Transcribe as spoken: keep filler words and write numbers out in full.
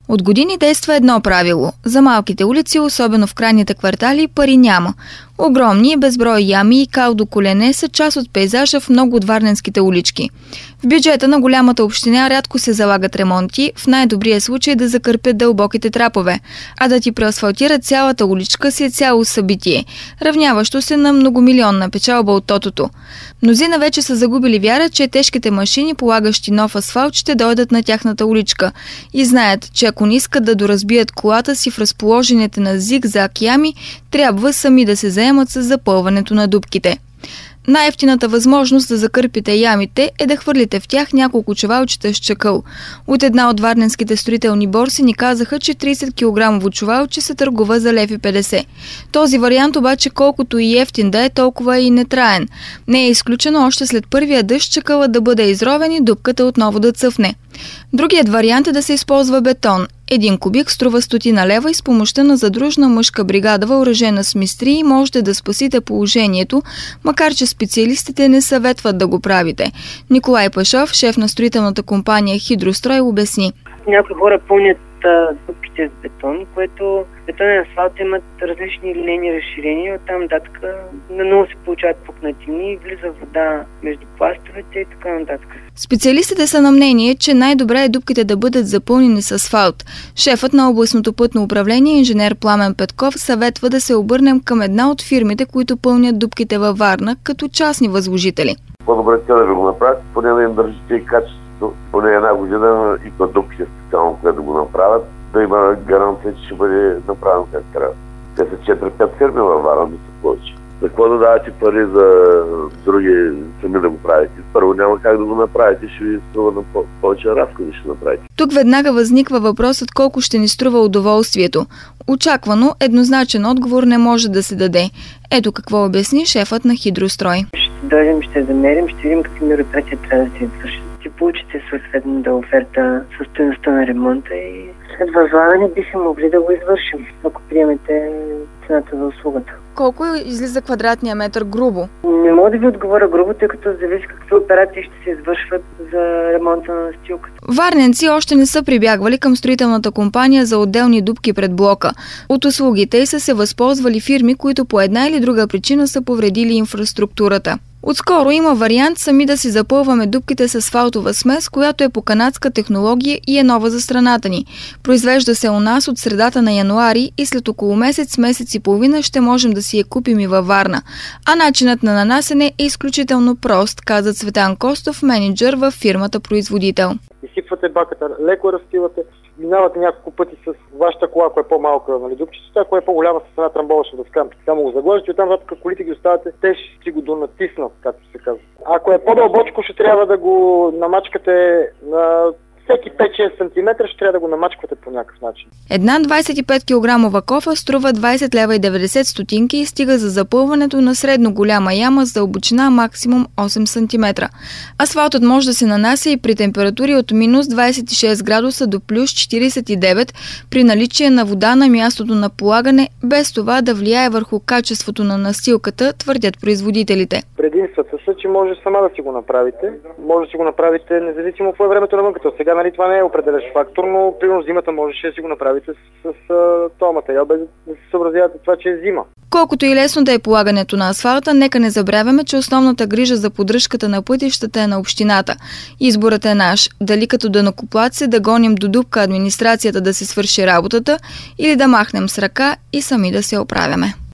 От години действа едно правило. За малките улици, особено в крайните квартали, пари няма. Огромни безброй ями и кал до колене са част от пейзажа в много от варненските улички. В бюджета на голямата община рядко се залагат ремонти, в най-добрия случай да закърпят дълбоките трапове, а да ти преасфалтират цялата уличка си е цяло събитие, равняващо се на многомилионна печалба от тотото. Мнозина вече са загубили вяра, че тежките машини, полагащи нов асфалт, ще дойдат на тяхната уличка и знаят, че ако не искат да доразбият колата си в разположените на зигзаг ями, трябва сами да се заемат с запълването на дупките. Най-евтината възможност да закърпите ямите е да хвърлите в тях няколко чувалчета с чакъл. От една от варненските строителни борси ни казаха, че трийсет килограмово чувалче се търгува за лев и петдесет. Този вариант обаче, колкото и ефтин да е, толкова и нетраен. Не е изключено още след първия дъжд чакъла да бъде изровен и дупката отново да цъфне. Другият вариант е да се използва бетон. Един кубик струва стотина лева и с помощта на задружна мъжка бригада, въоръжена с мистрии, можете да спасите положението, макар че специалистите не съветват да го правите. Николай Пашов, шеф на строителната компания Хидрострой, обясни. Някои хора пълнят дупките с бетон, което бетонен асфалт имат различни линейни разширения, оттам нататък наново се получават пукнатини, влиза вода между пластовете и така нататък. Специалистите са на мнение, че най-добре е дупките да бъдат запълнени с асфалт. Шефът на областното пътно управление, инженер Пламен Петков, съветва да се обърнем към една от фирмите, които пълнят дупките във Варна, като частни възложители. По-добре те да го направят, поне да им държите и качеството, поне една година и по дупките специално, което да го направят, да има гаранция, че ще бъде направено как трябва. Те са четири-пет фирми във Варна, да се получи. За какво да давате пари за други сами да го правите? Първо няма как да го направите, ще ви струва на повече разходи ще направите. Тук веднага възниква въпросът колко ще ни струва удоволствието. Очаквано еднозначен отговор не може да се даде. Ето какво обясни шефът на Хидрострой. Ще дойдем, ще замерим, ще видим какви мероприятия трябва да се извършат. Ще получите съответната оферта със стойността на ремонта и след възлагане биха могли да го извършим, ако приемете цената за услугата. Колко излиза квадратния метър грубо? Не мога да ви отговоря грубо, тъй като зависи какви операции ще се извършват за ремонта на настилката. Варненци още не са прибягвали към строителната компания за отделни дупки пред блока. От услугите й са се възползвали фирми, които по една или друга причина са повредили инфраструктурата. Отскоро има вариант сами да си запълваме дупките с асфалтова смес, която е по канадска технология и е нова за страната ни. Произвежда се у нас от средата на януари и след около месец, месец и половина ще можем да си я купим и във Варна. А начинът на нанасене е изключително прост, каза Цветан Костов, менеджер във фирмата производител. Изсипвате баката, леко разпивате, минавате няколко пъти с вашата кола, ако е по-малка, нали, дупчицата, ако е по-голяма с една трамбовъчна дъска. Само го загложите и оттам нататък колите ги оставате, те ще го донатиснат, както се казва. Ако е по-дълбочко, ще трябва да го намачкате на всеки пет-шест сантиметра, ще трябва да го намачквате по някакъв начин. Една двайсет и пет килограмова кофа струва двайсет лева и деветдесет стотинки и стига за запълването на средно голяма яма с дълбочина максимум осем сантиметра. Асфалтът може да се нанася и при температури от минус двайсет и шест градуса до плюс четирийсет и девет при наличие на вода на мястото на полагане, без това да влияе върху качеството на настилката, твърдят производителите. Предимствата са, че може сама да си го направите. Може да си го направите независимо какво е времето навън, като сега, нали, това не е определящ фактор, но примерно зимата можеше да си го направите с, с, с този материал, без да се съобразявате това, че е зима. Колкото и лесно да е полагането на асфалта, нека не забравяме, че основната грижа за поддръжката на пътищата е на общината. Изборът е наш. Дали като данъкоплатци да гоним до дупка администрацията да се свърши работата или да махнем с ръка и сами да се оправяме.